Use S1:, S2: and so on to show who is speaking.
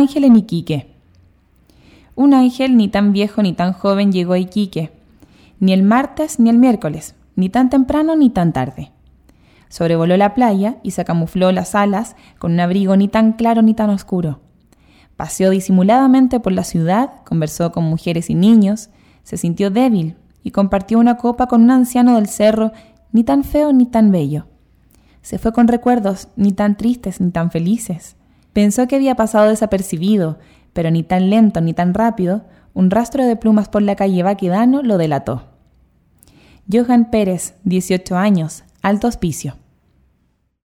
S1: ángel en Iquique. Un ángel ni tan viejo ni tan joven llegó a Iquique, ni el martes ni el miércoles, ni tan temprano ni tan tarde. Sobrevoló la playa y se camufló las alas con un abrigo ni tan claro ni tan oscuro. Paseó disimuladamente por la ciudad, conversó con mujeres y niños, se sintió débil y compartió una copa con un anciano del cerro ni tan feo ni tan bello. Se fue con recuerdos ni tan tristes ni tan felices. Pensó que había pasado desapercibido, pero ni tan lento ni tan rápido, un rastro de plumas por la calle Baquedano lo delató. Johan Pérez, 18 años, Alto Hospicio.